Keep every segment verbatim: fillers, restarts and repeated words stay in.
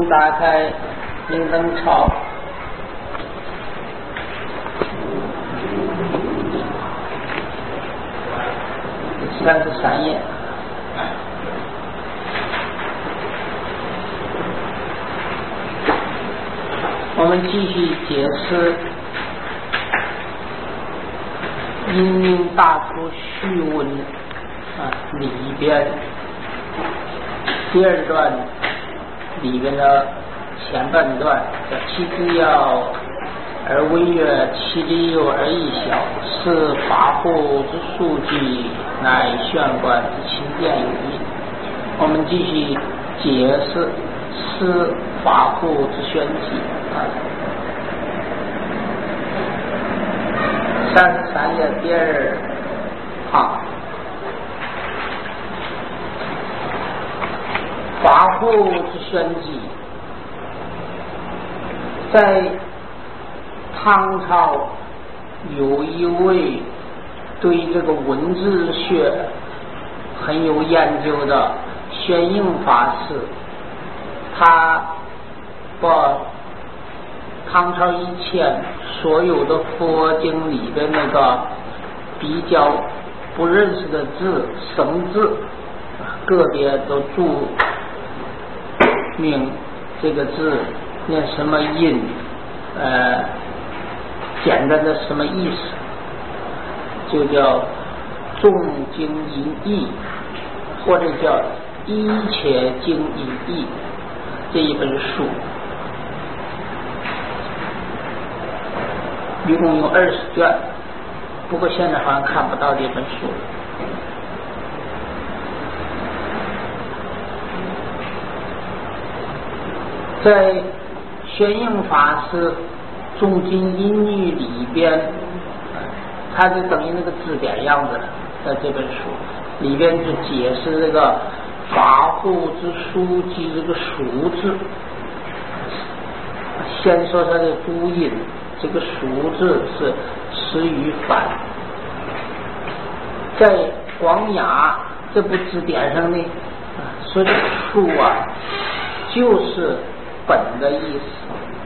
打开灵灯抄三十三页，我们继续解释阴明大夫序文啊里边第二段里边的前半段叫其之要而微曰，其理有而易小，是法护之数据，乃玄关之亲见有益。我们继续解释是法护之玄机啊。三十三页第二行，法护之玄机，在唐朝有一位对这个文字学很有研究的宣应法师，他把唐朝以前所有的佛经里的那个比较不认识的字生字个别都注明这个字念什么音，呃简单的什么意思，就叫众经音义，或者叫一切经音义这一本书，一共有二十卷，不过现在好像看不到这本书了。在宣应法师众经音义里边，它就等于那个字典样子，在这本书里边就解释这个法护之书及这个熟字。先说它的注音，这个熟字是词语反，在广雅这部字典上呢，说这个书啊就是本的意思，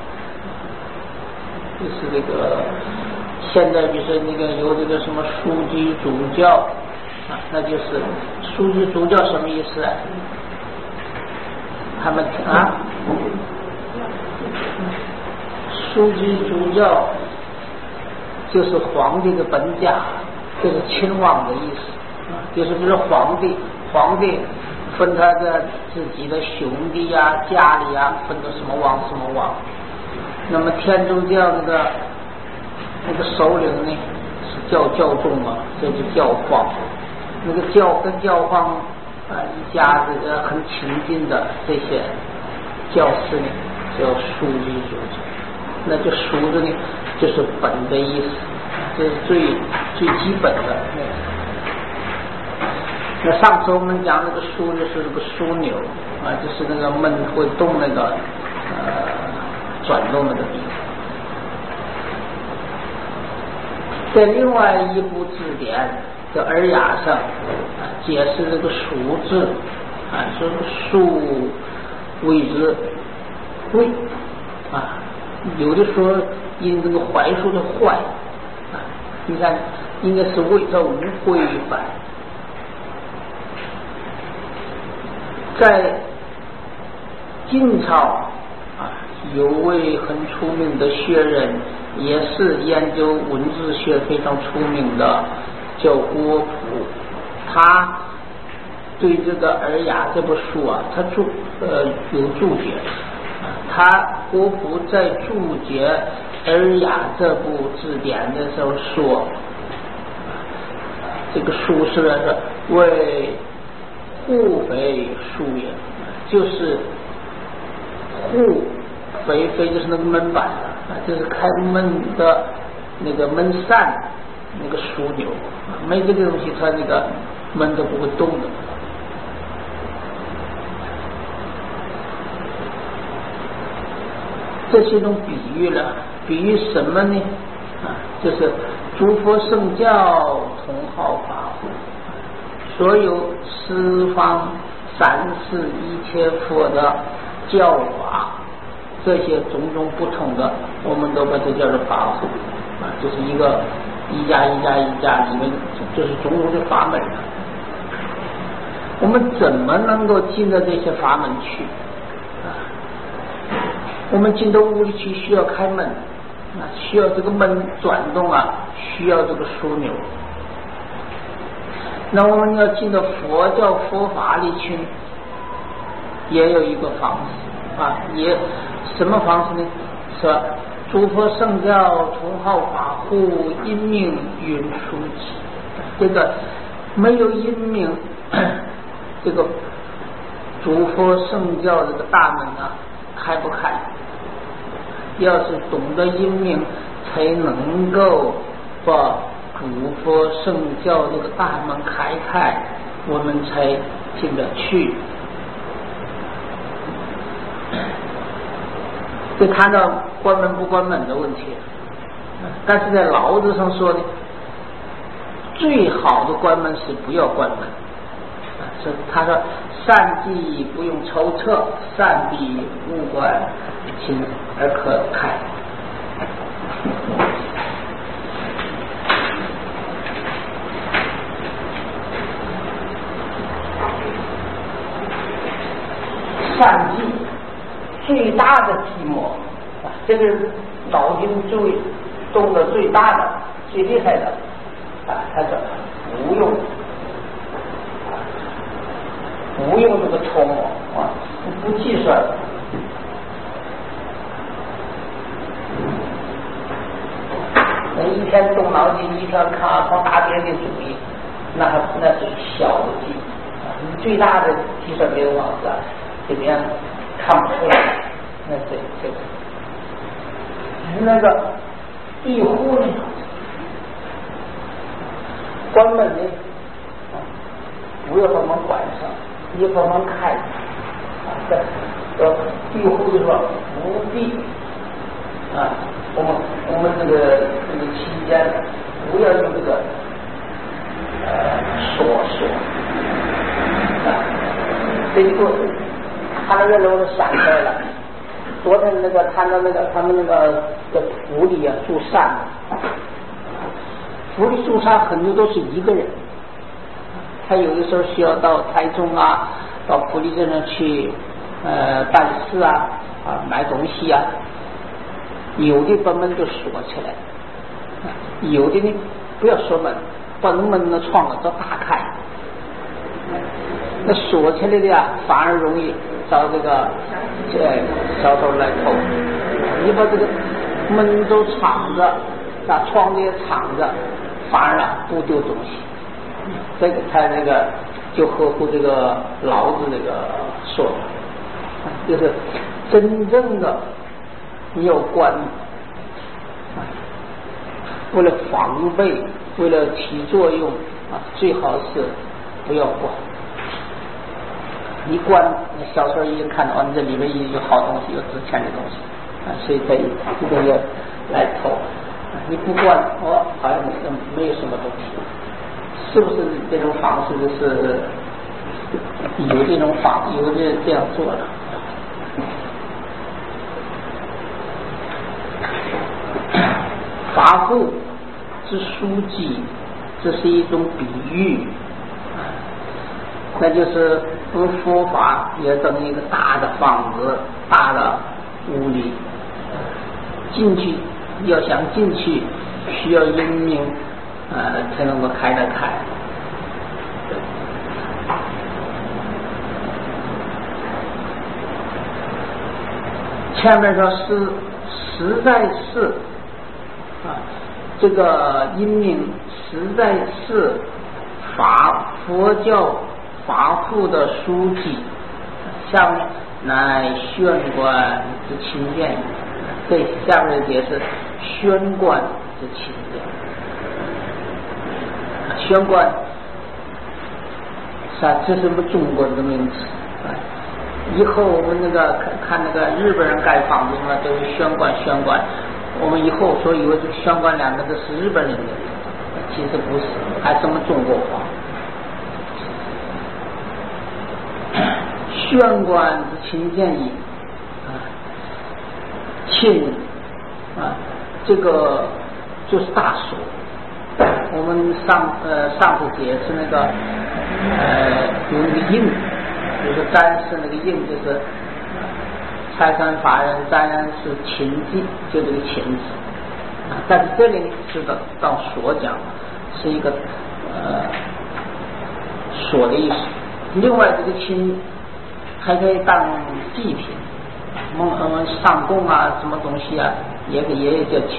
就是这个现在比如说那个有这个什么书记主教啊，那就是书记主教什么意思啊？他们啊，书记主教就是皇帝的本家，就是亲王的意思啊，就是比如说皇帝，皇帝分他的自己的兄弟呀、啊、家里呀、啊，分到什么王什么王。那么天主教那个那个首领呢是叫教宗嘛，这就教皇。那个教跟教皇啊一家这个很亲近的这些教士呢，叫书记主教。那就书字呢，就是本的意思，这是最最基本的。那上次我们讲那个枢就是那个枢纽啊，就是那个门会动那个呃转动那个地方。在另外一部字典的尔雅上啊，解释这个熟字啊，说熟谓之贵啊，有的说因这个槐树的槐啊，你看应该是谓叫无贵反。在晋朝啊，有位很出名的学人，也是研究文字学非常出名的，叫郭璞。他对这个尔雅这部书啊，他注呃有注解。他郭璞在注解尔雅这部字典的时候说，这个书是为护肥书也，就是护肥肥就是那个门板啊，就是开门的那个门扇那个枢纽，没这个东西，它那个门都不会动的。这是一种比喻了，比喻什么呢？啊，就是诸佛圣教同好法护，所有十方三世一切佛的教法这些种种不同的，我们都把它叫做法术啊，就是一个一家一家一家里面，就是种种的法门。我们怎么能够进到这些法门去啊？我们进到屋里去需要开门啊，需要这个门转动啊，需要这个枢纽。那我们要进到佛教佛法里去，也有一个方式啊，也什么方式呢？是吧？诸佛圣教同号法护，因命云书记。这个没有因命，这个诸佛圣教这个大门啊，开不开？要是懂得因命，才能够把诸佛圣教这个大门开开，我们才进得去。就谈到关门不关门的问题，但是在老子上说的，最好的关门是不要关门。是他说善闭不用筹策，善闭勿关心而可开。善记最大的寂寞啊，这个脑筋最动的最大的最厉害的啊，他说不用不用这个琢磨啊，不计算。那一天动脑筋，一天看放大点的主意，那那是小的计啊，你最大的计算没有脑子啊，怎么样看不出来？那这这个，那个地户呢，关门呢，不要把门关上，要把门开啊！这呃，地户就说不必啊，我们我们这个这个期间不要用这个呃锁锁啊，这个他那个时候想出来了。昨天那个看到那个他们那个的府里啊住山，府里住山很多都是一个人，他有的时候需要到台中啊，到府里镇上去呃办事啊啊买东西啊，有的把门就锁起来，有的呢不要锁门，把门的窗子都打开，那锁起来的呀反而容易找这个呃小偷来偷。你把这个门都敞着，把窗子也敞着，反而啊不丢东西。这个他这个就合乎这个老子这个说法，就是真正的你要关，为了防备，为了起作用啊，最好是不要关。一关，小偷一看到，哦，这里面有好东西，有值钱的东西啊，所以他一定要来偷。你不关，哦，好像没有什么东西，是不是这种方式就是有这种方，有这这样做的？法护之书记，这是一种比喻，那就是佛法也等于一个大的房子，大的屋里，进去要想进去，需要因命呃才能够开得开。前面说是实在是啊，这个因命实在是法佛教法护的书记，下面乃宣官之亲见，这下面的解释宣官之亲见。宣官是啊，这是我们中国的名词啊。以后我们那个看看那个日本人盖房子嘛，都是宣官宣官，我们以后所以为这个宣官两个字是日本人的，其实不是，还是我们中国话。宣官之亲见矣啊， 磬啊，这个就是大锁。我们上呃上次解释那个呃有那个印，比如说占是那个印，就是财产法人当然是秦字，就这个秦字。但是这里是个到所讲，是一个呃所的意思。另外这个秦还可以当祭品，我们上供啊，什么东西啊，也也叫秦。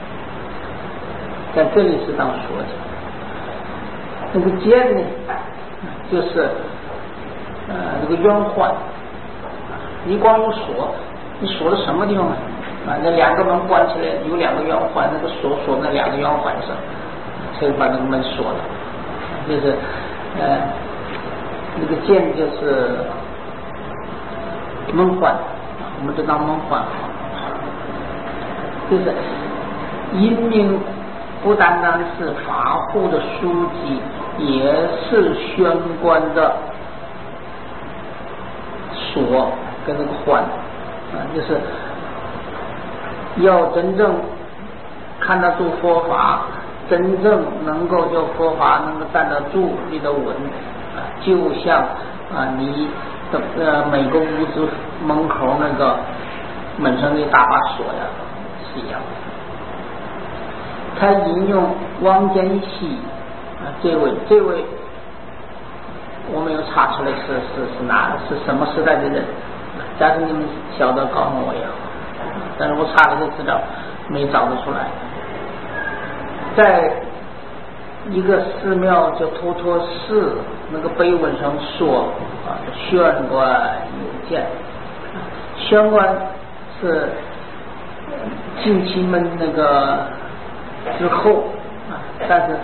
在这里是当所讲。那个剑呢，就是呃这个圆环，你光有锁，你锁在什么地方呢？啊，那两个门关起来有两个圆环，那个锁锁那两个圆环上，所以把那个门锁了。就是呃那个剑就是门环，我们就当门环。就是阴明不单单是法护的书籍，也是宣官的锁跟那个环啊，就是要真正看得住佛法，真正能够就佛法能够站得住立得稳啊，就像啊你的呃每个屋子门口那个门上那大把锁呀是一样的。他引用汪建熙啊，这位这位我没有查出来是是是哪是什么时代的人，假如你们晓得告诉我也好，但是我查了些资料没找得出来。在一个寺庙叫托托寺，那个碑文上说啊，宣官有见，宣官是进其门那个之后啊，但是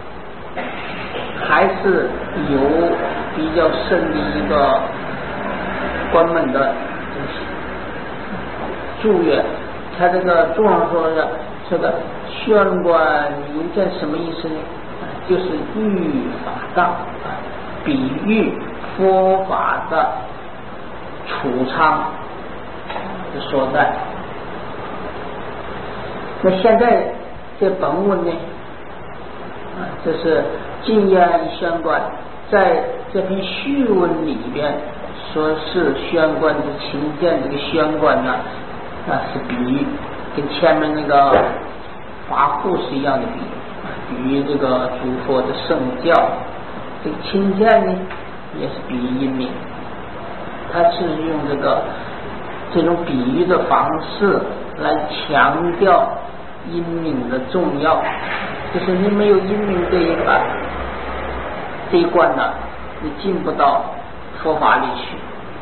还是有比较深的一个关门的注阅。他这个注上说的这个宣官有见什么意思呢？就是喻法藏，比喻佛法的储藏的所在。那现在这本文呢，啊，这是净言宣官在这篇序文里边说是宣官的勤俭，这个宣官呢，啊是比喻，跟前面那个法护是一样的比喻，比喻这个诸佛的圣教。这个勤俭呢，也是比喻阴明，他是用这个这种比喻的方式来强调阴明的重要，就是你没有阴明这一关这一关呢，你进不到佛法里去。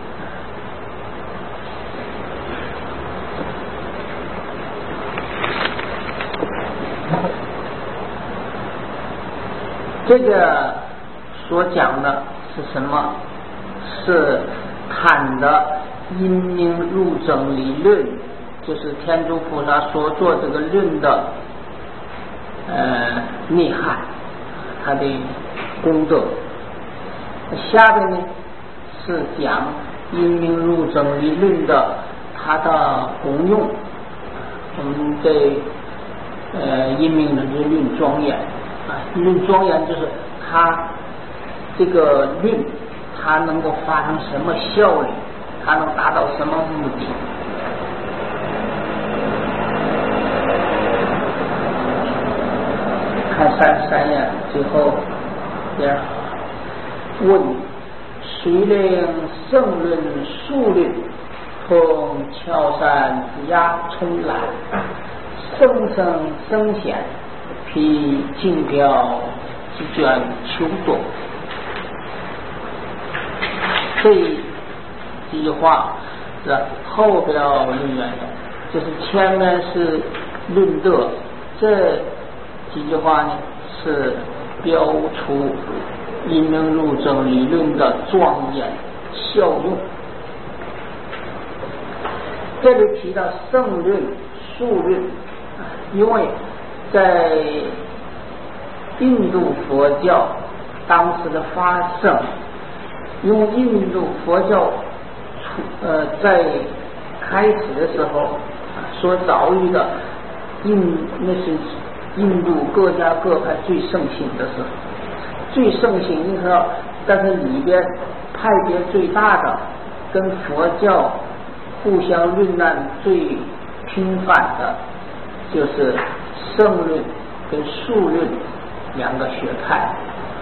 这个所讲的是什么？是谈的阴明入正理论，就是天竺菩萨所做这个论的呃内涵，它的功德。下边呢是讲阴明入正理论的它的功用。我们对呃阴明的论庄严啊，论庄严就是它这个论它能够发生什么效力，它能达到什么目的。看三十三页最后点问：谁令圣论数论同乔山之压冲来，生生生显，披竞标之卷秋冬。这几句话是后表论言，就是前面是论德，这几句话呢是标出阴明入正理论的庄严效用。这里提到圣论、数论，因为在印度佛教当时的发生，因为印度佛教出呃在开始的时候所遭遇的印那是印度各家各派最盛行的时候，最盛行的时候，但是里边派别最大的跟佛教互相论战最频繁的就是胜论跟数论两个学派。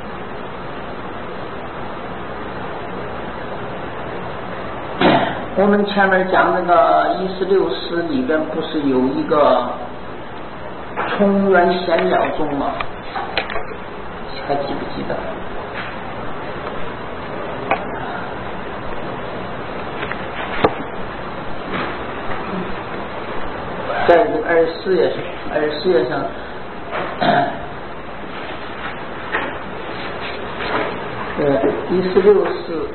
我们前面讲那个一十六诗里边不是有一个冲元闲了宗吗？还记不记得？在这个二十四页上，二十四页上，呃，一十六诗。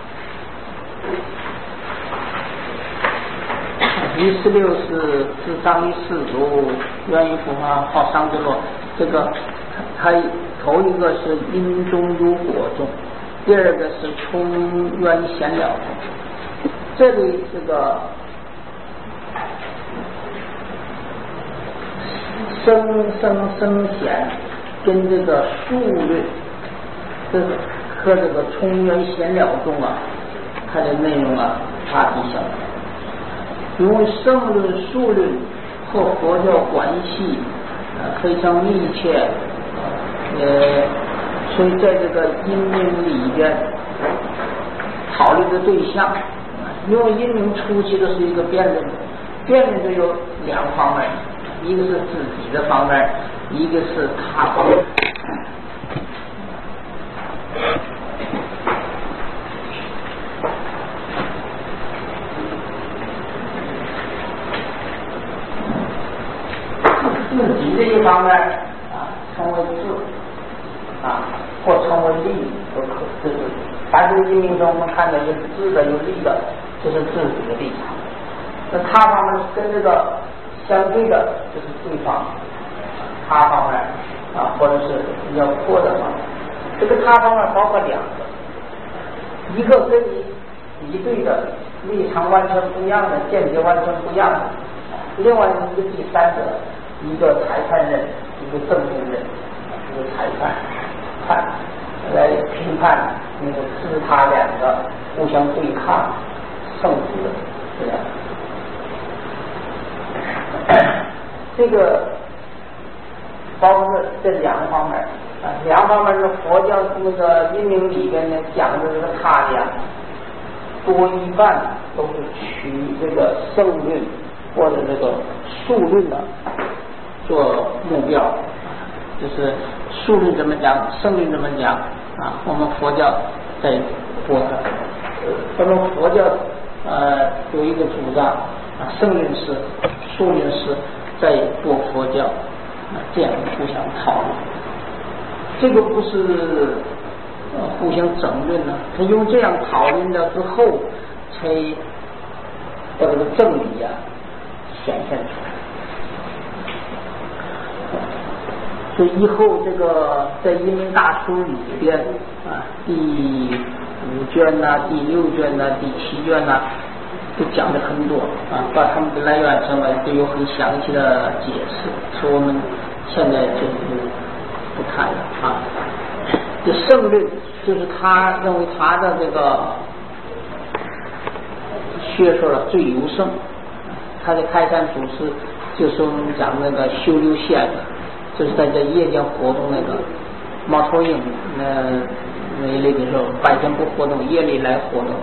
一十六是智商一世族，愿意符合好上之路。这个它头一个是因中如果中，第二个是冲渊闲了中。这里这个生生生显跟这个数论，这个和这个冲渊闲了中啊，它的内容啊大体相同。因为胜论、数论和佛教关系呃非常密切，呃，所以在这个因明里边考虑的对象，因为因明初期的是一个辩论，辩论就有两方面，一个是自己的方面，一个是他方面。自己这一方面啊，称为智啊，或称为利都可，这是凡是因明中我们看到有智的有利的，这是自己的立场。那他方面跟这个相对的，就是对方他方面啊，或者是比较破的方面。这个他方面包括两个，一个跟你敌对的立场完全不一样的，见解完全不一样的，另外一个第三者。一个裁判人，一个证明人，一个裁判判来评判那个是他两个互相对抗胜负的这样。这个包括这两个方面啊，两方面是佛教那个因明里边呢讲的这个他量，多一半都是取这个胜论或者这个数论的做目标，就是数论怎么讲，胜论怎么讲啊？我们佛教在播它，我们佛教呃有一个主张啊，胜论师、数论师在播佛教，啊，这样互相讨论。这个不是呃互相争论呢，他用这样讨论了之后，才把这个正理啊显现出来。所以以后这个在《因明大书》里边啊，第五卷呐、啊、第六卷呐、啊、第七卷呐、啊，都讲的很多啊，把他们的来源什么都有很详细的解释，所以我们现在就不不谈了啊。这胜论就是他认为他的这个学说的最优胜，他的开山祖师就是我们讲那个修六县的。就是在这夜间活动那个猫头鹰那那一类的时候，白天不活动，夜里来活动。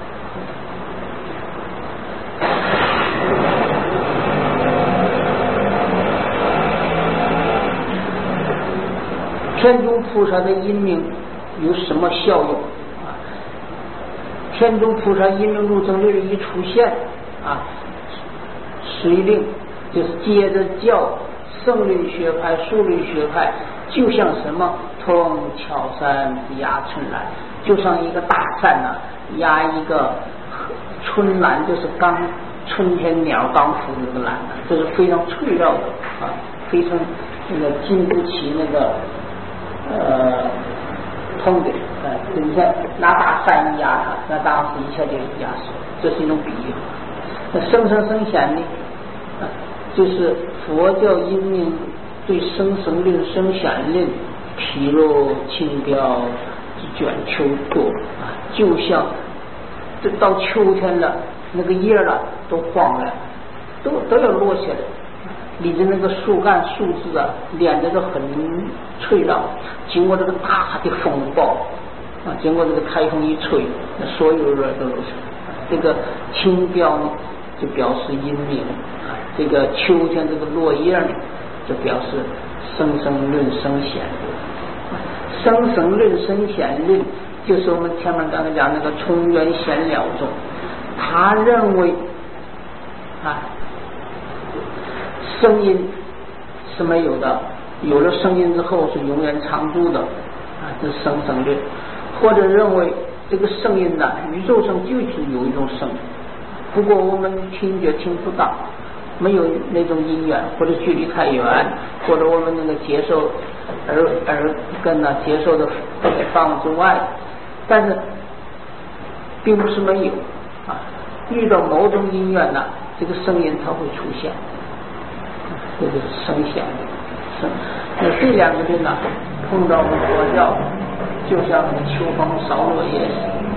天中菩萨的因明有什么效用啊？天中菩萨因明入正律一出现啊，随令就是接着教。胜论学派、数论学派就像什么同巧山压春兰，就像一个大山呢、啊、压一个春兰，就是刚春天鸟刚孵那个兰，这是非常脆弱的啊，非常那个经不起那个呃痛的啊，你看拿大山一压它，那当时一下就压死，这是一种比喻。那生生生显呢， 啊，就是佛教因明对生生论生显论譬如轻标卷秋多啊，就像这到秋天了，那个叶了都黄了，都都要落下来，你的那个树干树枝啊连着都很脆弱，经过这个大的风暴啊，经过这个台风一吹，那所有人都落下来。这个青标呢就表示阴明啊，这个秋天这个落叶呢就表示生生论生显论，生生论生显论就是我们前面刚才讲那个冲元闲了中，他认为啊声音是没有的，有了声音之后是永远常驻的啊，这是生生论。或者认为这个声音呢，宇宙上就是有一种声音，不过我们听觉听不到，没有那种音源，或者距离太远，或者我们那个接受耳耳根呢接受的范围之外，但是并不是没有啊，遇到某种音源呢，这个声音它会出现，这就是声响声。那这两个人呢碰到我们佛教就像秋风扫落叶，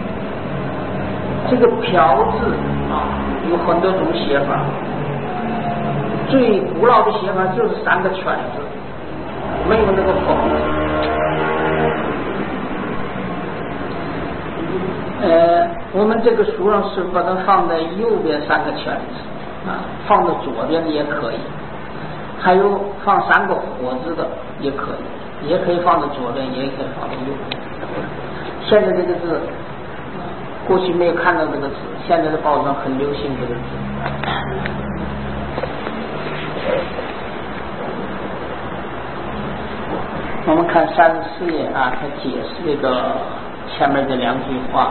这个瓢字啊有很多种写法，最古老的写法就是三个圈字，没有那个风。呃，我们这个书上是把它放在右边三个圈字啊，放在左边也可以，还有放三个火字的也可以，也可以放在左边，也可以放在右边。现在这个字过去没有看到这个字，现在的报纸上很流行这个字。我们看三十四页啊，他解释这个前面这两句话。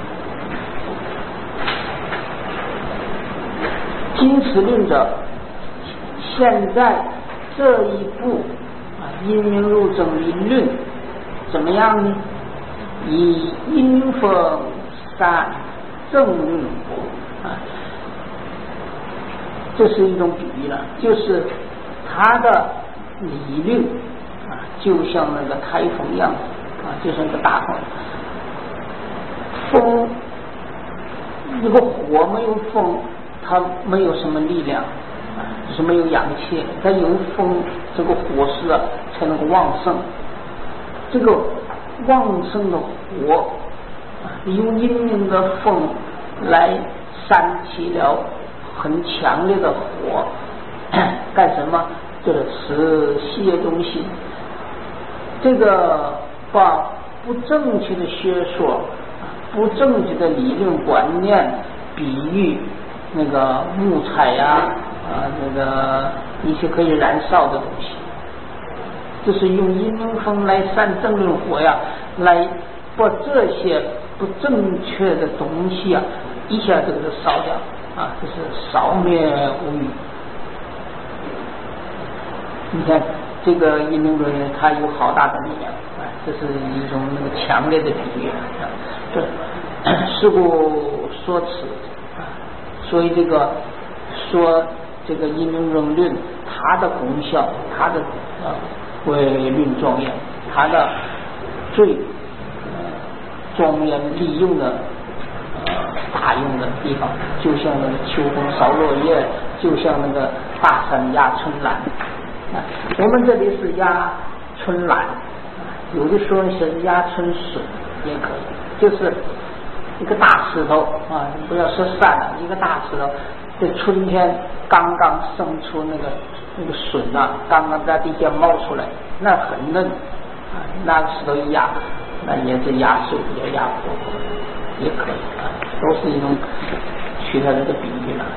经此论者，现在这一步啊，因明入正理论怎么样呢？以阴风三正论啊，这是一种比喻了，就是它的理论啊，就像那个台风一样啊，就像一个大风，风如果火没有风，它没有什么力量啊，就是没有阳气，它有风，这个火势啊才能够旺盛。这个旺盛的火用阴明的风来煽起了很强烈的火，干什么？就是使些东西，这个把不正确的学说、不正确的理论观念比喻那个木材呀、啊，啊，那个一些可以燃烧的东西，这是用阴明风来煽正论火呀，来把这些不正确的东西啊，一下子给它烧掉啊，这是烧灭无余。你看这个阴明论它有好大的力量啊，这是一种那个强烈的比喻啊，这是故说此啊，所以这个说这个阴明论论它的功效，它的啊为论庄严，它的最庄严利用的呃大用的地方，就像那个秋风扫落叶，就像那个大山压春兰啊。我们这里是压春兰，有的时候是压春笋也可以，就是一个大石头啊，你不要说山了，一个大石头，在春天刚刚生出那个那个笋啊，刚刚在地下冒出来，那很嫩啊，那个石头一压，那也是压碎也压破，也可以啊，都是一种取它这个比喻了。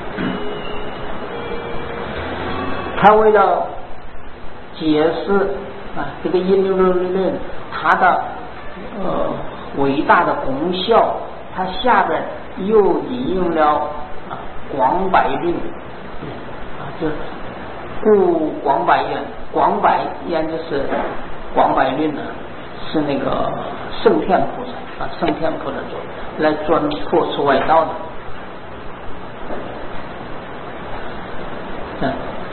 他为了解释啊这个阴明论它的呃伟大的功效，它下边又引用了啊广百论啊，就是故广百言，广百言就是广百论呢，是那个圣天菩萨啊，圣天菩萨做来专破除外道的。 嗯，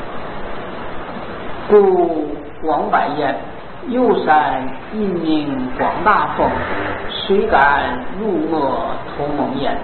故王柏言：右山一名广大风，谁敢入恶投蒙焉？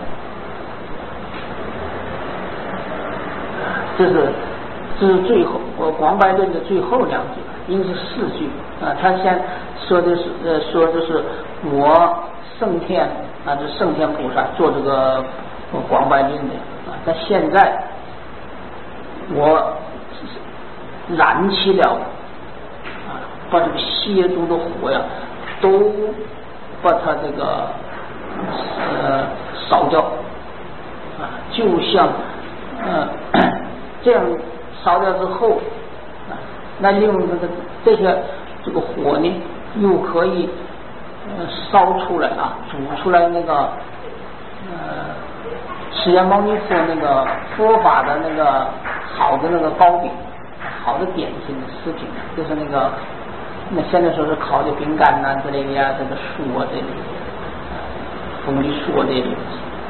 这是这是最后我广柏论的最后两句，应是四句啊。他先说的是呃说的是我圣天啊，这圣天菩萨做这个广柏论的啊。但现在我燃起了啊，把这个邪毒的火呀，都把它这个呃烧掉啊，就像呃这样烧掉之后啊，那利用这个这些这个火呢，又可以呃烧出来啊，煮出来那个呃释迦牟尼佛那个佛法的那个好的那个糕饼，好的点心食品，就是那个那现在说是烤的饼干呐、啊、之类的呀，这个酥啊这类的，凤梨酥啊这类的。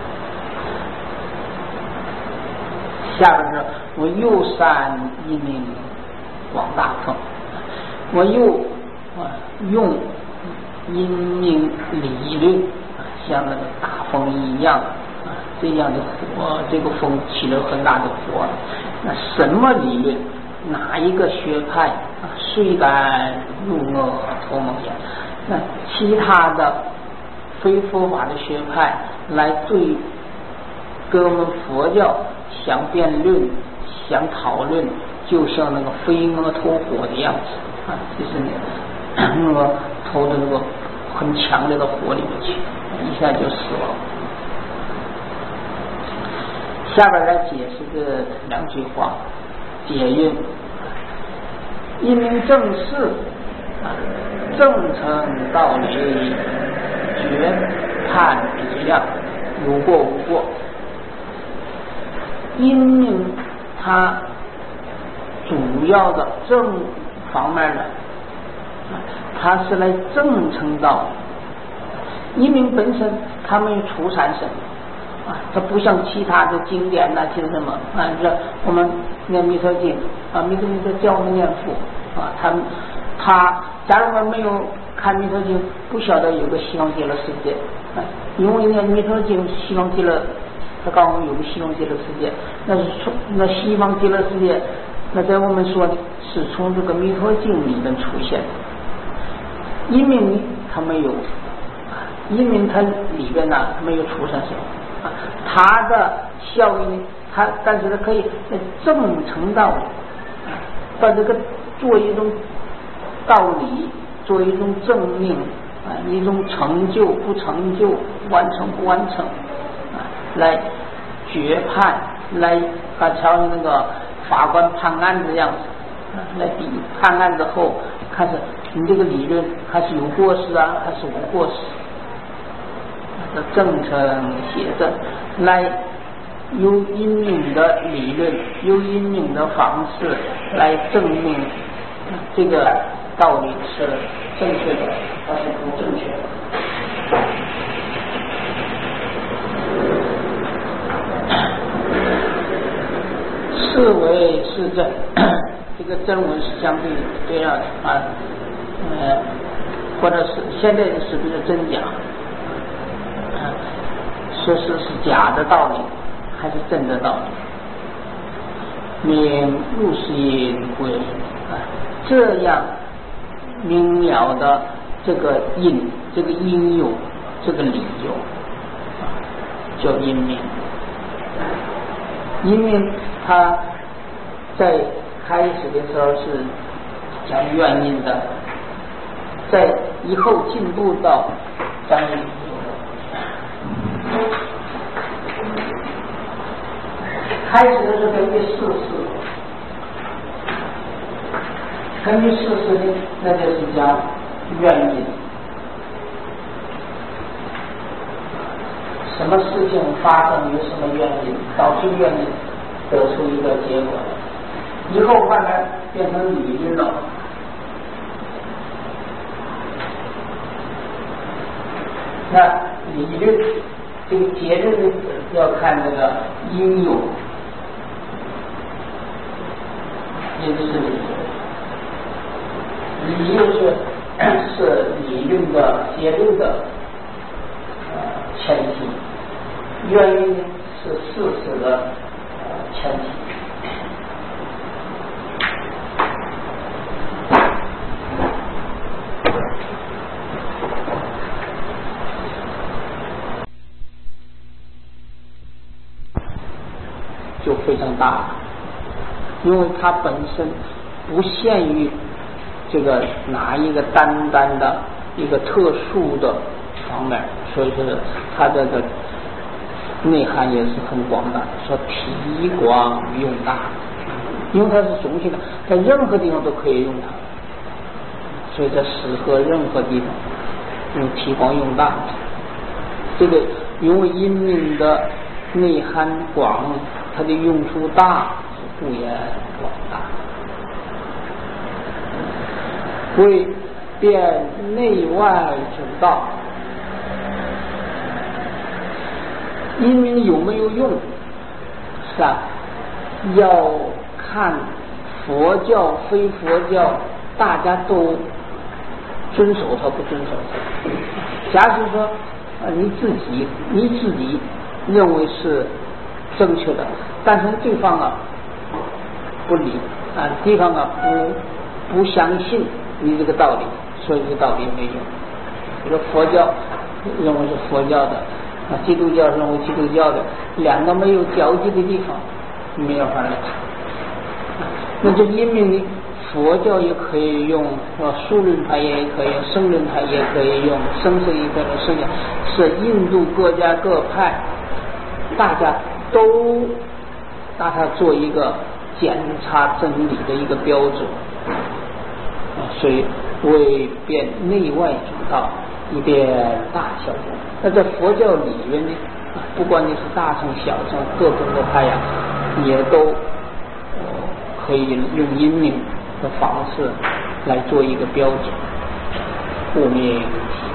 下边是我又善一名广大风，我又啊用因明理论像那个大风一样啊，这样的火，这个风起了很大的火。那什么理论？哪一个学派啊？谁敢入恶投蒙焉？那其他的非佛法的学派来对跟我们佛教想辩论、想讨论，就像那个飞蛾投火的样子啊，就是那个那个投的那个很强烈的火里面去，一下就死了。下边来解释这两句话，解韵：一名正事啊，正诚道理，决判理量，无过无过。因明它主要的正方面的，它是来正称道理。因明本身它没有出产什么啊，它不像其他的经典呐、啊，其实什么啊，这我们念弥陀经啊，弥陀经在教我们念佛啊，他他假如我们没有看弥陀经，不晓得有个西方极乐世界啊，因为念弥陀经，西方极乐。他告诉我们有个西方极乐世界，那是从那西方极乐世界，那在我们说是从这个弥陀经里面出现的。因明它没有，因明它里边呢没有出现什么，它的效应，它但是它可以正成道理，把这个做一种道理，做一种证明啊，一种成就不成就，完成不完成。来决判，来啊，瞧那个法官判案的样子，来比判案之后，看是你这个理论还是有过失啊，还是无过失，这正成邪正，来有因明的理论，有因明的方式来证明这个道理是正确的，还是不正确的。是为是真，这个真文是相对对上啊，呃，或者是现在是不是真假？啊，说是是假的道理，还是真的道理？明入世因归啊，这样明了的这个因，这个因由，这个理由啊，叫因明。因明他在开始的时候是讲原因的，在以后进步到讲理由。开始的是根据事实，根据事实呢，那就是讲原因。什么事情发生有什么原因，导致原因得出一个结果，以后慢慢变成理论了。那理论这个结论要看这个因由， 因此理论学是理论的结论的呃前提，原因是事实的呃前提。就非常大，因为它本身不限于这个哪一个单单的一个特殊的方面，所以说它这个内涵也是很广大，说提广用大，因为它是中性的，在任何地方都可以用它，所以它适合任何地方用提广用大。这个因为音名的内涵广，它的用处大，故言广大。为辨内外之道，音名有没有用？是啊，要看佛教非佛教，大家都遵守它不遵守它。假如说啊，你自己你自己认为是正确的，但是对方啊不理啊，对方啊不不相信你这个道理，所以这个道理没用。比如佛教认为是佛教的，啊，基督教认为基督教的，两个没有交集的地方，没有法来谈。那就因为佛教也可以用，啊，数论派也可以用，声论派也可以用，声色也可以用，声讲是印度各家各派，大家都拿它做一个检查真理的一个标准。所以为辨内外之道，以便大小众。那在佛教里面呢，不管你是大乘小乘各种的派呀，也都、呃、可以用音名的方式来做一个标准，不免提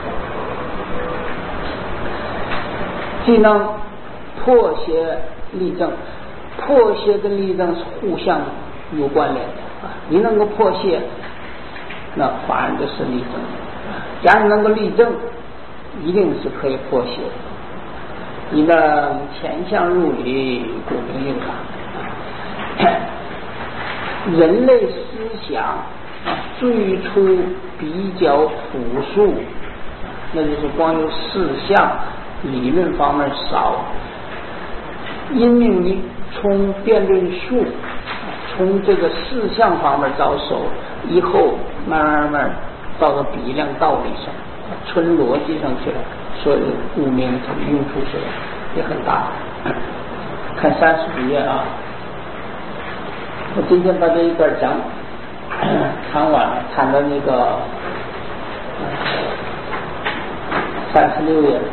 既能破邪立正，破邪跟立正是互相有关联的啊，你能够破邪，那反而就是立正。假如能够立正，一定是可以破邪。你能前向入理，故名应法。人类思想啊，最初比较朴素，那就是光有事项理论方面少。因命你从辩论术，从这个事项方面着手，以后慢慢慢慢到了比量道理上，纯逻辑上去了，所以悟明它的用处是也很大。看三十五页啊，我今天把这一段讲谈完了，谈到那个三十六页，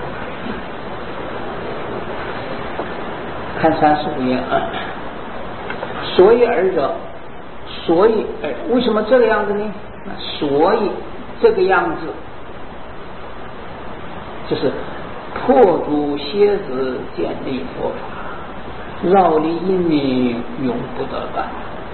看三十五页啊。所以而者，所以哎，为什么这个样子呢？所以这个样子就是破除蝎子，建立佛法，绕离因明，永不得办。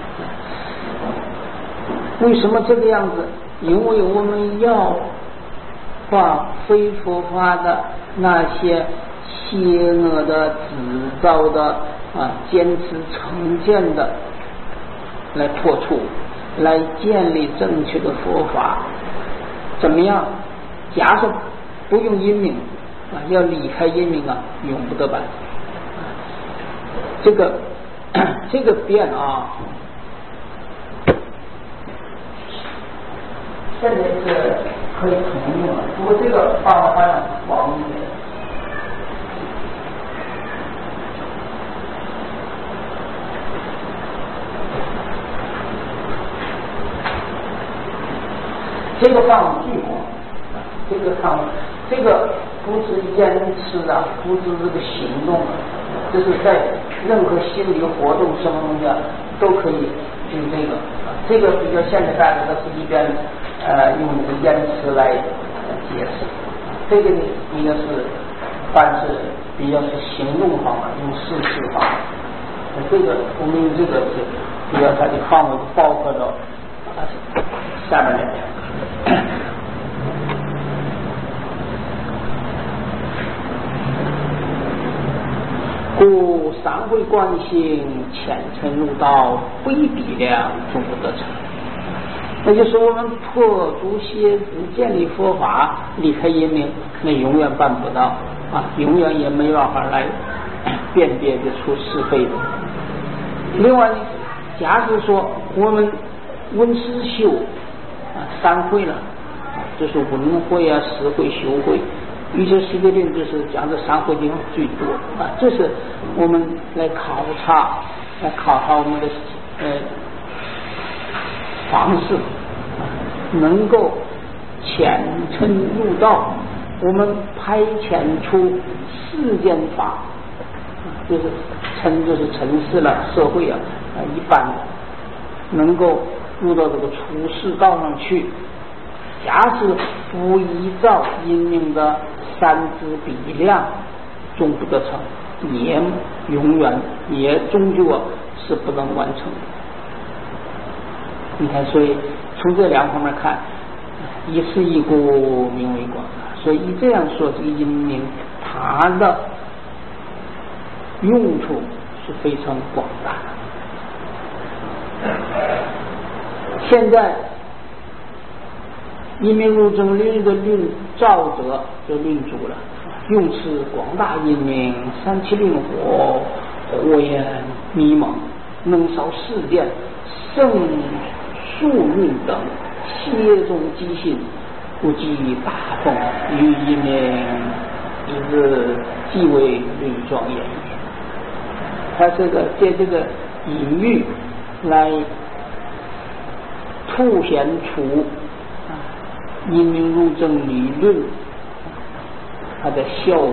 为什么这个样子？因为我们要把非佛法的那些邪恶的、制造的啊、坚持成见的来破除，来建立正确的佛法。怎么样？假设不用因明啊，要离开因明啊，永不得办。这个这个变啊，现在是可以重用了，不过这个方法呢广一点。这个放巨广，这个放这个不是言辞啊，不是这个行动啊，这是在任何心理活动什么东西啊都可以用这个。这个比较现在大家都是一边呃用这个言辞来解释，这个呢比较是凡是比较是行动方法，用事实方法。这个我们用这个是主要它的范围包括到下面两点。故三会观行，前程入道，非比量，终不得成。那就是我们破除邪知，建立佛法，离开阴明，那永远办不到啊，永远也没办法来辨别得出是非的。另外呢，假使说我们闻思修啊三会了，就是闻会啊、识会、修会。于是西格林就是讲这三会地方最多啊，这是我们来考察来考察我们的呃方式，能够浅层入道，我们排遣出世间法，就是尘就是尘世了，社会啊啊一般的能够入到这个处世道上去。假使不依照阴明的三支比量，终不得成，也永远也终究啊是不能完成的。你看，所以从这两方面看，一事一故，名为广大。所以这样说，这个阴明它的用处是非常广大的。现在阴明入正论的论造者就论主了，用此广大阴明，三七令火，火焰迷蒙，能烧世间，胜数运等，邪中机信，不计大风，于阴明一日即为律庄严。他这个借这个隐喻来凸显出阴明入正理论它的效果。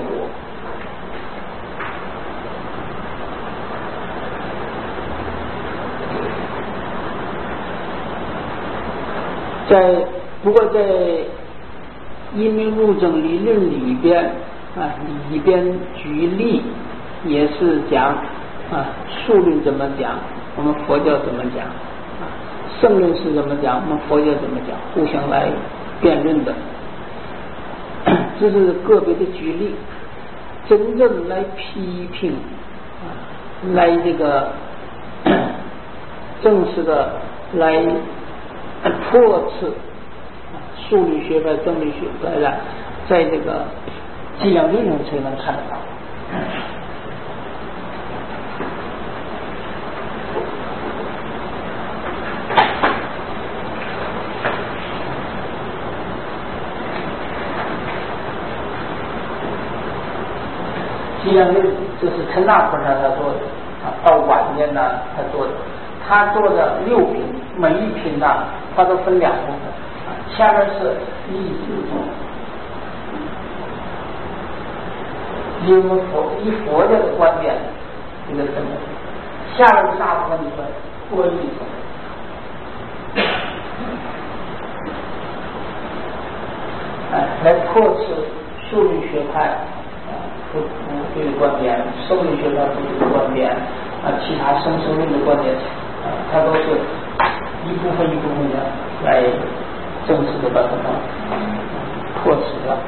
在不过在阴明入正理论里边啊，里边举例也是讲啊，数论怎么讲，我们佛教怎么讲啊，圣论是怎么讲，我们佛教怎么讲，互相来辩论的。这是个别的举例，真正来批评啊，来这个正式的来破斥数理学派、正理学派的，在这个计量论上才能看得到。计量论这是陈大菩萨他做的啊，到晚年呢他做的，他做的六品，每一品呢他都分两部分啊，下面是一至中，以我们佛以佛教的观点这个分的，下面是大部分的多义中，哎，来破斥数理学派不不对的观点，生理学派不对的观点啊，其他生生论的观点啊，它都是一部分一部分的来正式的把它们破斥了。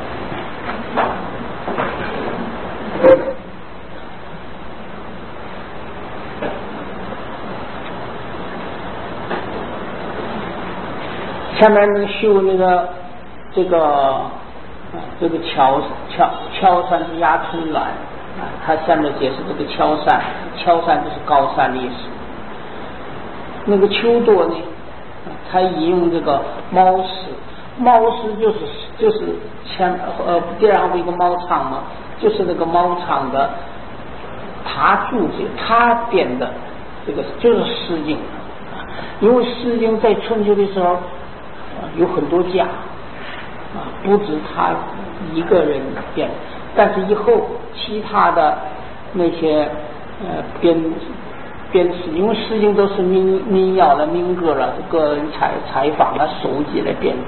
下面能修那个这个。啊，这个敲敲敲山压春峦啊，他下面解释这个敲山，敲山就是高山的意思。那个秋多呢，他引用这个猫史，猫史就是就是前呃第二行一个猫场嘛，就是那个猫场的他注解，他编的这个就是《诗经》，因为《诗经》在春秋的时候、啊、有很多家。啊，不止他一个人编，但是以后其他的那些呃编编诗，因为诗经都是民民谣了、民歌了，个人采采访了、收集来编的，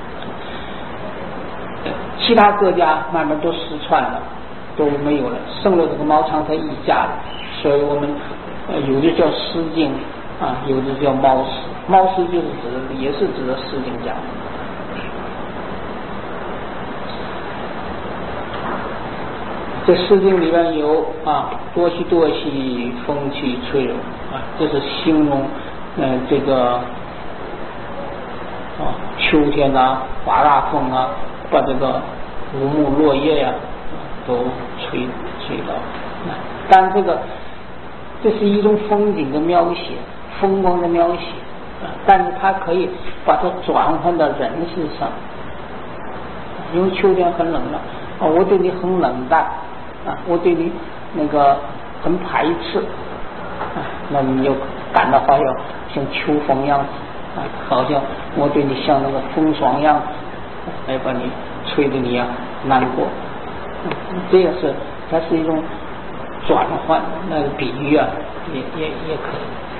其他国家慢慢都失传了，都没有了，剩了这个毛长才一家了，所以我们呃有的叫诗经， 啊，有的叫猫师，猫师就是指也是指的释经讲。这释经里面有啊，多西多西，风起吹柔啊，这是形容嗯、呃、这个啊秋天啊，刮大风啊，把这个五木落叶呀、啊、都吹吹到。但这个这是一种风景的描写，风光的描写，啊、但是它可以把它转换到人身上，因为秋天很冷了啊，我对你很冷淡啊，我对你那个很排斥啊，那你就感到好像像秋风样子啊，好像我对你像那个风霜样子，来把你吹得你啊难过，嗯、这也是它是一种转换，那个比喻啊，也也也可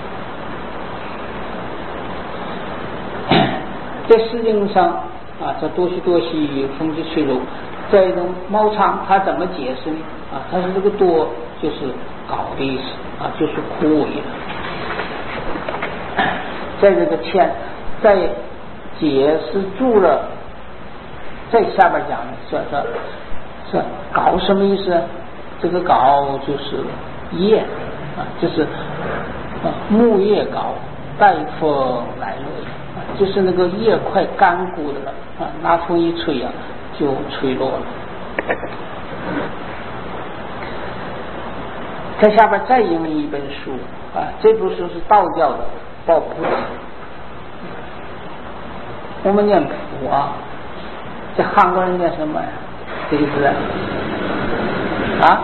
以。在诗经上啊，这多西多西，风起吹柔，在一种猫唱，它怎么解释呢？啊，它是这个多就是搞的意思啊，就是枯萎了。在这个欠，在解释住了，在下边讲这这这搞什么意思？这个稿就是叶啊，就是啊木叶稿，带风来落啊，就是那个叶快干枯的了啊，拿风一吹啊，就吹落了。在下边再引一本书啊，这部书是道教的抱朴子，我们念朴啊，这韩国人念什么呀？这个字啊？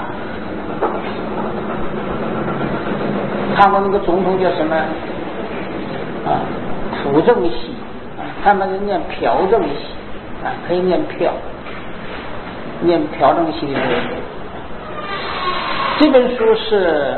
韩国那个总统叫什么啊？朴正熙啊，他们是念朴正熙啊，可以念朴，念朴正熙的人。这本书是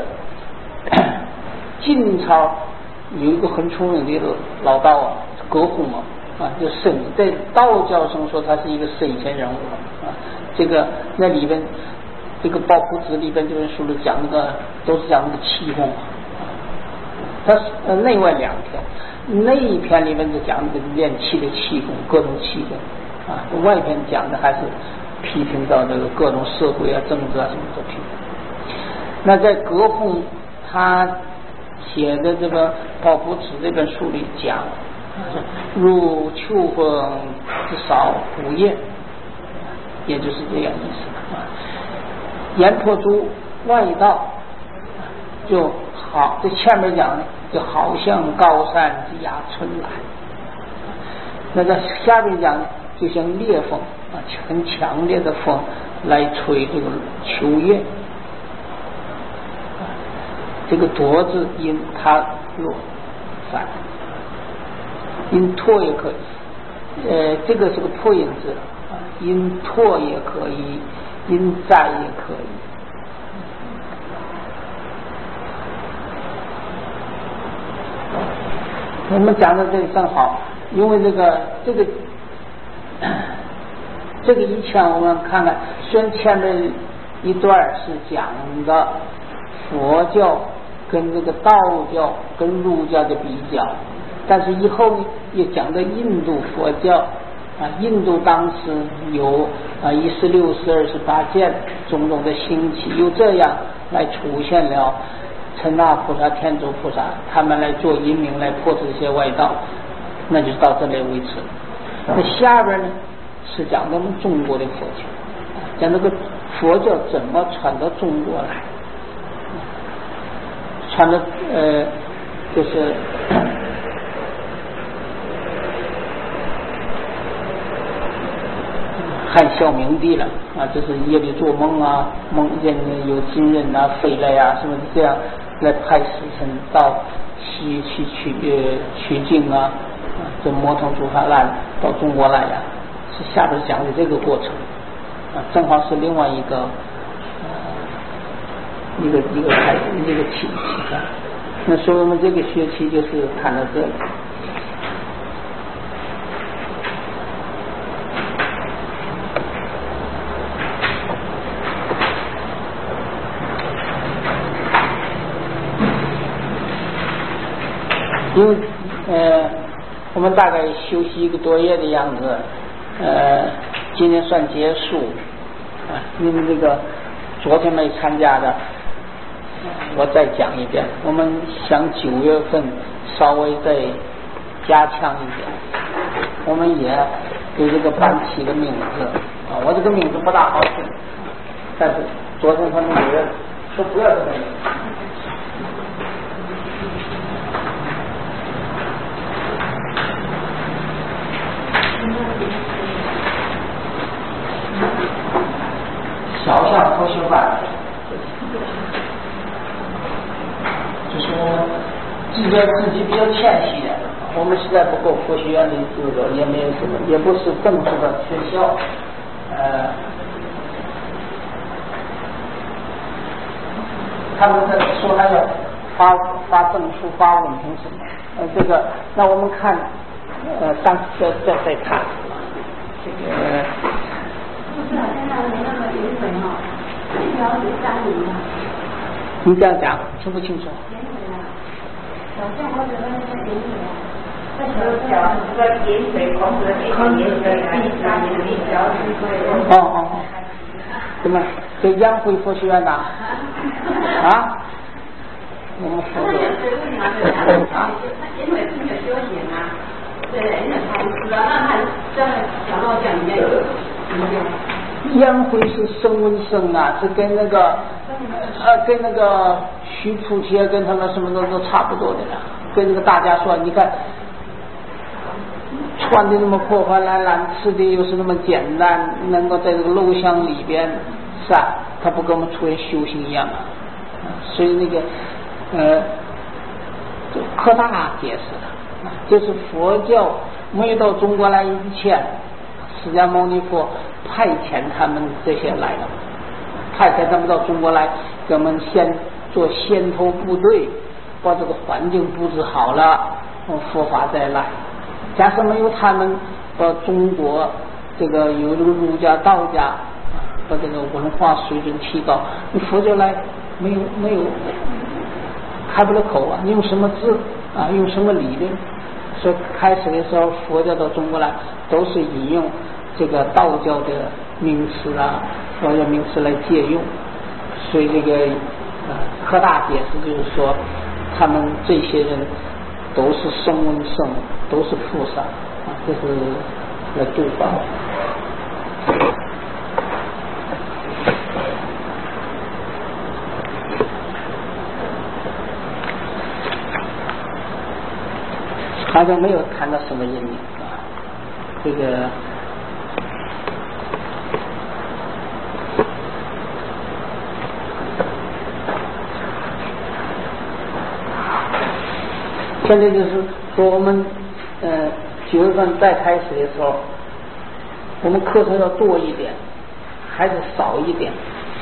晋朝有一个很出名的老道啊，葛洪啊，啊，就圣，在道教上说他是一个圣贤人物啊。这个那里边，这个抱朴子里边这本书里讲那个都是讲那个气功啊，它是呃内外两条，那一篇里面就讲这个练气的气功，各种气功啊，外篇讲的还是批评到这个各种社会啊、政治啊什么的批评。那在葛洪他写的这个抱朴子这本书里讲，如秋风之少古叶，也就是这样意思啊。言破诸外道，就好，这前面讲的就好像高山之压春来，那在下面讲就像烈风啊，很强烈的风来吹这个秋叶。这个夺字音它落反，音拓也可以，呃，这个是个破音字啊，音拓也可以，音在也可以。我们讲到这里正好，因为这个这个这个以前我们看看，虽然前面一段是讲的佛教跟这个道教跟儒教的比较，但是以后呢也讲到印度佛教啊，印度当时有啊一十六十二十八剑种种的兴起，又这样来出现了陈那菩萨、天竺菩萨，他们来做引领来破除这些外道，那就到这里为止。那下边呢是讲我们中国的佛教，讲这个佛教怎么传到中国来。传的呃，就是汉孝明帝了啊，这是夜里做梦啊，梦见有金人啊飞来呀、啊，什么这样来派使臣到西去取呃取经啊，啊，这摩腾珠法兰到中国来呀、啊，是下边讲的这个过程啊，正好是另外一个。一个一个开一个体系啊，那所以我们这个学期就是谈到这里。 因为呃，我们大概休息一个多月的样子，呃，今天算结束啊。你们这个昨天没参加的，我再讲一遍。我们想九月份稍微再加强一点，我们也给这个班起个名字啊。我这个名字不大好听，但是昨天他们有人说不要这个名字。小项科学班，就是自觉自己比较谦虚的，我们实在不够科学院的资格，也没有什么，也不是正式的学校，呃，他们在说还要发发证书、发文凭什么，呃，这个，那我们看，呃，当再再再看这个。 不是啊，现在没那么严格哈，一条是三零啊。 你这样讲清不清楚？ 严格啊，小象我觉得那个严格啊，那小小这个盐水孔子的盐水第三年第条是对。 哦哦哦，怎么？这杨辉佛学院呐？啊？我们说的。 啊，因为是没有修行啊，对，因为他是啊，那他在小道教里面有。 烟灰是声闻声啊，是跟那个呃跟那个须菩提跟他们什么的都差不多的了。跟那个大家说，你看穿的那么破破烂烂，吃的又是那么简单，能够在这个陋巷里边是吧？他不跟我们出来修行一样啊。所以那个呃，科大解释的，就是佛教没有到中国来以前。释迦牟尼佛派遣他们这些来的，派遣他们到中国来，给我们先做先头部队，把这个环境布置好了，佛法再来。假设没有他们，把中国这个有这个儒家、道家，把这个文化水准提高，你佛教来没有没有开不了口啊，用什么字啊，用什么理论？所以开始的时候，佛教到中国来都是引用这个道教的名词啊，佛教名词来借用。所以这个呃科大解释就是说，他们这些人都是声闻圣，都是菩萨啊，这是来度化。好像没有看到什么原因啊，这个现在就是说我们呃九月份再开始的时候，我们课程要多一点，还是少一点？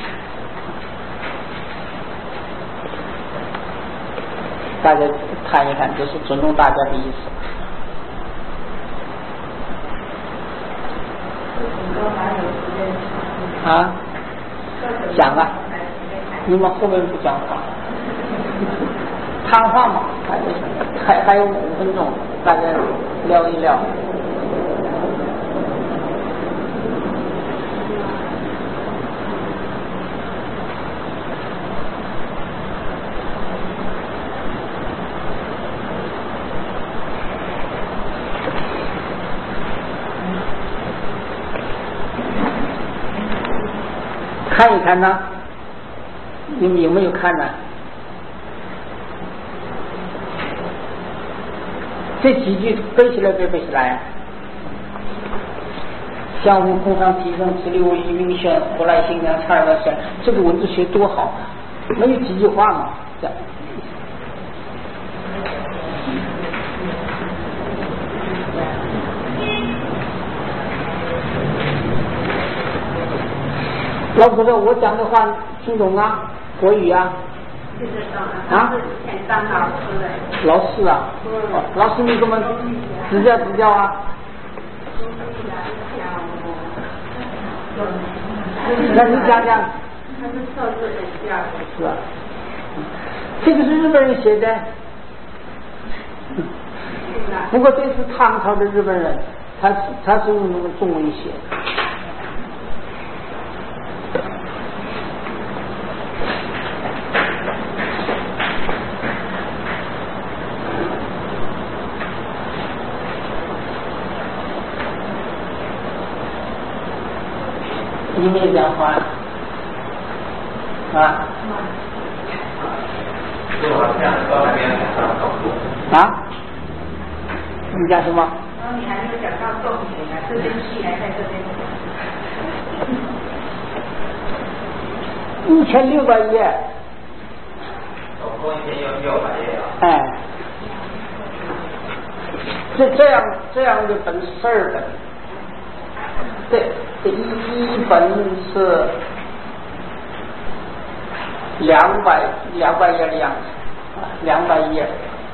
大家看一看，就是尊重大家的意思。啊，讲啊，你们后面不讲话，谈话嘛，还还有五分钟，大家聊一聊。看一看呢，你们有没有看呢？这几句背起来背背起来。相互空上提升，直流一明显，后来心量差了些。这个文字学多好，没有几句话嘛。这样老婆说我讲的话听懂啊，国语啊。啊？当老师的。老师啊？哦，老师你给我们指教指教啊。那你讲讲。他是受日本教育。是啊。这个是日本人写的。 不过这是唐朝的日本人，他是他是用那个中文写的。你没讲话啊？啊？你讲什么？ 然后你还没有讲到重点啊，这边戏还在这边。 一千六百页。 总共一千六六百页啊。 哎，这这样这样的本十二本，这这一一本是两百两百页的样子，两百页。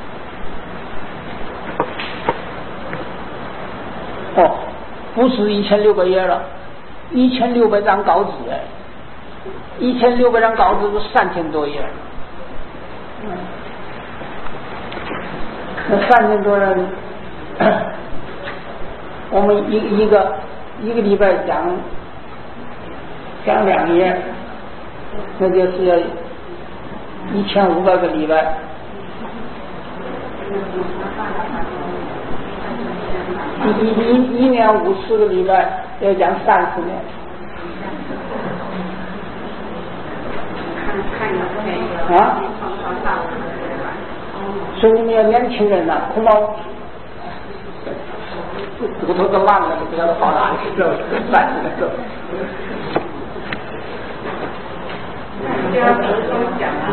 哦，不是一千六百页了，一千六百张稿纸哎，一千六百张稿纸是三千多页。嗯，那三千多人，我们一一个一个礼拜讲讲两页，那就是要一千五百个礼拜。一一一年五十个礼拜，要讲三十年。啊？所以你们要年轻人呐、啊，恐怕骨头都烂了，都不晓得跑哪里去了，三十个字。 就要折中讲啊。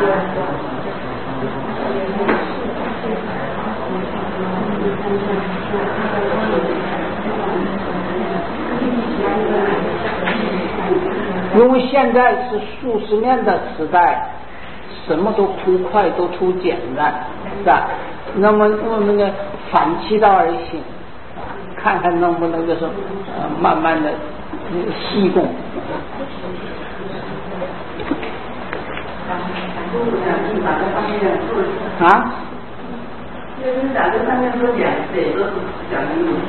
因为现在是数十年的时代，什么都图快，都图简单，是吧？那么我们呢，反其道而行，看看能不能就是呃慢慢的细工。啊？ 就是讲这上面说讲谁都是讲英文。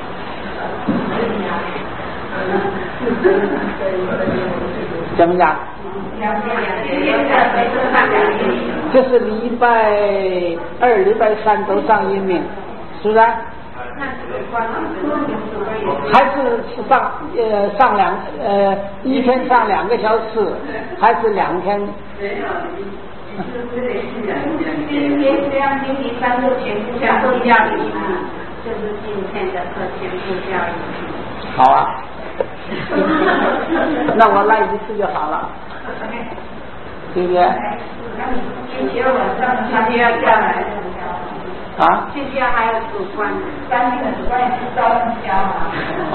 怎么讲？就是礼拜二、礼拜三都上英明，是不是？还是上呃上两呃一天上两个小时，还是两天？ 今天这样星期三就全部全部教育啊，就是今天的课全部教育。 好啊，那我来一次就好了，对不对？ 星期二晚上他就要下来。 啊？ 星期二还有主观，三天的主观也是早上教啊。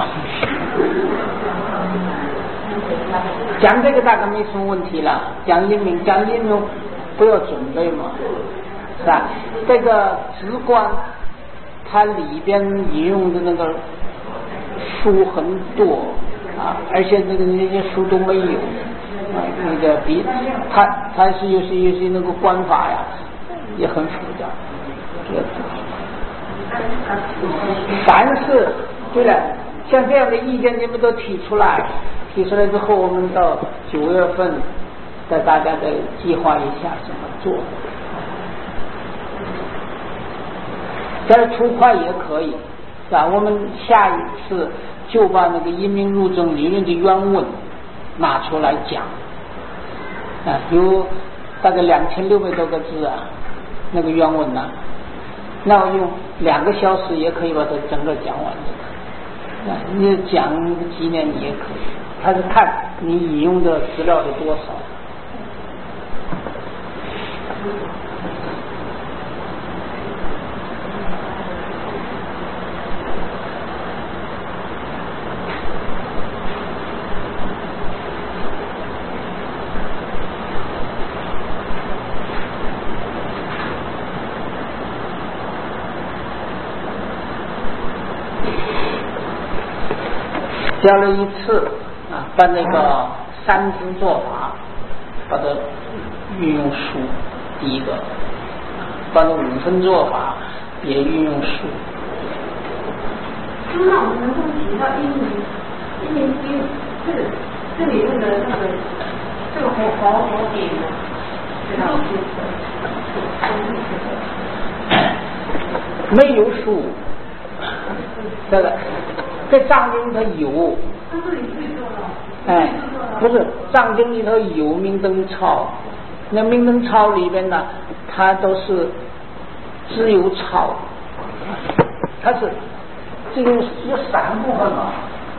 讲这个大概没什么问题了，讲英明，讲英明不要准备嘛，是吧？这个直观，它里边引用的那个书很多啊，而且那个那些书都没有啊，那个比它它是有些有些那个观法呀，也很复杂。凡是对了，像这样的意见你们都提出来，提出来之后，我们到九月份再大家再计划一下怎么做。再出快也可以，是吧？我们下一次就把那个移民入政理论的原文拿出来讲，啊，有大概两千六百多个字啊，那个原文呢、啊，那我用两个小时也可以把它整个讲完的。啊，你讲几年你也可以，它是看你引用的资料的多少。教了一次啊，把那个三支做法，把它运用书，第一个，把那五分做法也运用术。 那我们能够提到阴明阴明经这个这里面的那个这个火火火点呢？ 没有数，这个在藏经里头有，哎，不是藏经里头有明灯钞，那明灯钞里边呢，它都是只有钞，它是这个有三部分嘛。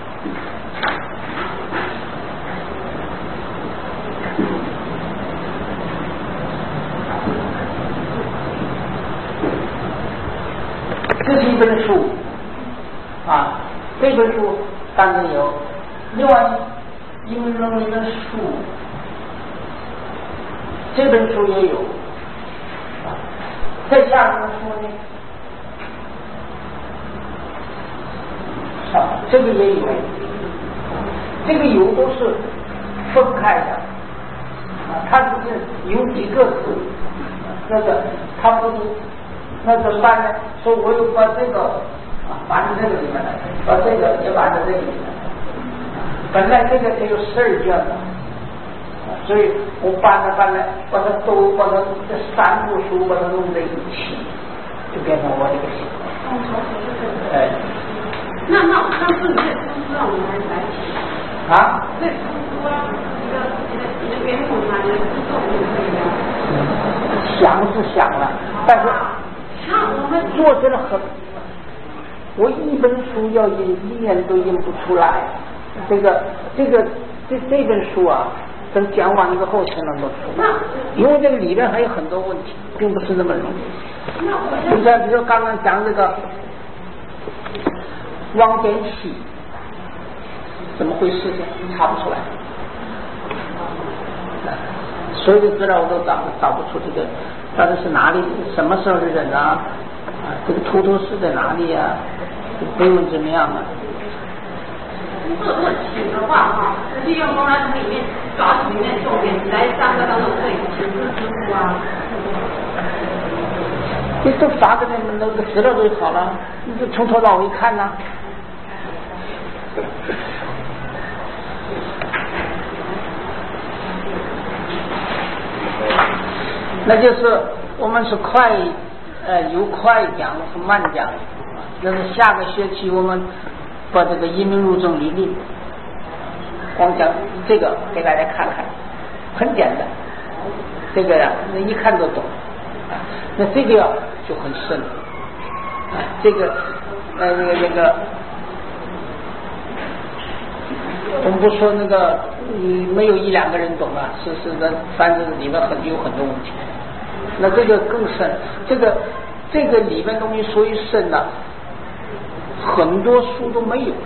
这是一本书啊，这本书当然有，另外英文里的书，这本书也有，啊，再下面说呢，啊，这个也有，这个有都是分开的，啊，它只是有几个字，那个它不是。那怎么办呢？说我又把这个啊搬到这个里面来，把这个也搬到这个里面来。本来这个只有十二卷的，所以我搬了搬来，把它都把它这三部书把它弄在一起，就变成我这个习惯。哎， 那那那是你这书让我们来写啊？ 这书啊，这个你的你的原本啊，你的制作就可以了。 想是想了，但是。做成了很，我一本书要印一年都印不出来，这个这个这这本书啊，等讲完之后才能够出来，因为这个里面还有很多问题，并不是那么容易。你看，比如说刚刚讲这个汪点喜，怎么回事呢？查不出来，所有的资料我都找找不出这个。到底是哪里？什么时候的人啊？啊，这个秃头是在哪里呀、啊？碑文怎么样啊？ 这个问题的话哈，利用公案里面抓住里面重点来三个当中可以请示师傅啊。 你都发给你们那个资料都好了，你就从头到尾看呐、啊。那就是我们是快，呃，有快讲是慢讲，那是下个学期我们把这个阴明入正理论，光讲这个给大家看看，很简单，这个呀，那一看就懂，啊，那这个呀就很深，啊，这个，呃，那个那个，我们不说那个，嗯，没有一两个人懂啊，是是的，反正里面很有很多问题。那这个更深，这个这个里面东西所以深了、啊，很多书都没有。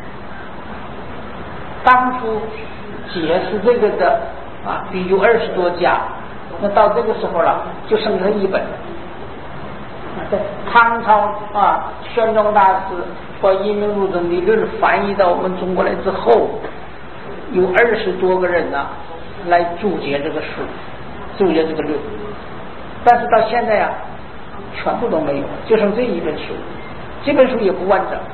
当初解释这个的啊，比有二十多家，那到这个时候了，就剩下一本。在唐朝啊，玄奘大师把《阴明入正理论》翻译到我们中国来之后，有二十多个人呢、啊、来注解这个书，注解这个论。但是到现在啊，全部都没有，就剩这一本书，这本书也不完整。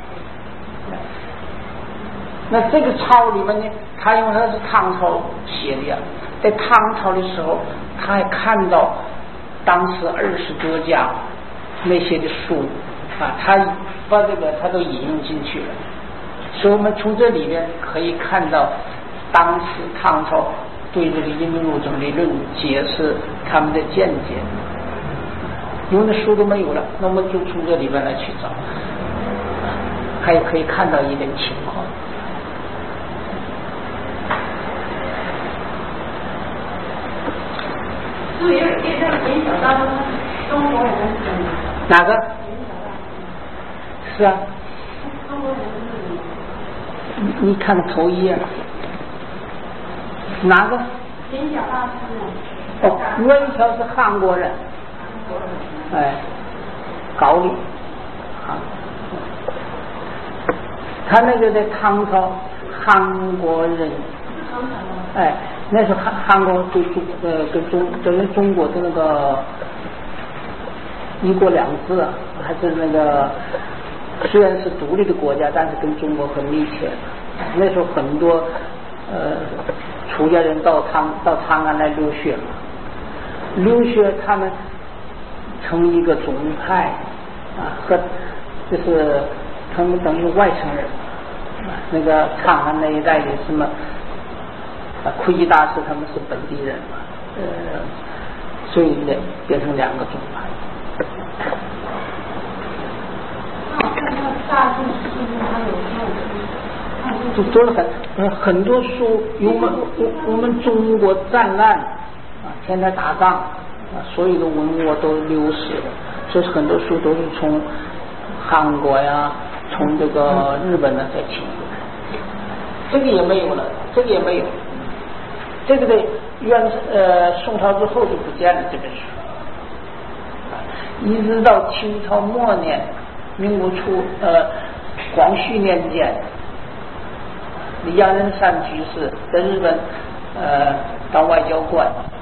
那这个抄里面呢，他因为他是唐朝写的呀，在唐朝的时候，他还看到当时二十多家那些的书啊，他把这个他都引用进去了，所以我们从这里面可以看到当时唐朝对这个阴明入正理论解释他们的见解，因为那书都没有了，那我们就从这里面来去找，还可以看到一点情况。 所以有点那个简小大都是中国人的书。 哪个？是啊。 中国人的书。 你你看头一页。哪个？ 简小大师。 哦，文条是韩国人。哎，高丽。啊。他那个在唐朝，韩国人。哎。那是韩韩国对中呃跟中等于中国的那个一国两制啊，还是那个虽然是独立的国家，但是跟中国很密切。那时候很多呃出家人到长到长安来留学嘛，留学他们成一个宗派啊，和就是他们等于外省人。那个长安那一带的什么啊，魁吉大师他们是本地人嘛，呃，所以呢变成两个宗派。 大众书还有就多了很呃很多书，我们我我们中国战乱啊，天天打仗啊，所有的文物都流失了，所以很多书都是从韩国呀，从这个日本呢再请过来。这个也没有了，这个也没有，这个的元呃宋朝之后就不见了这本书，一直到清朝末年。民国初，呃，光绪年间，杨仁山居士在日本，呃，当外交官，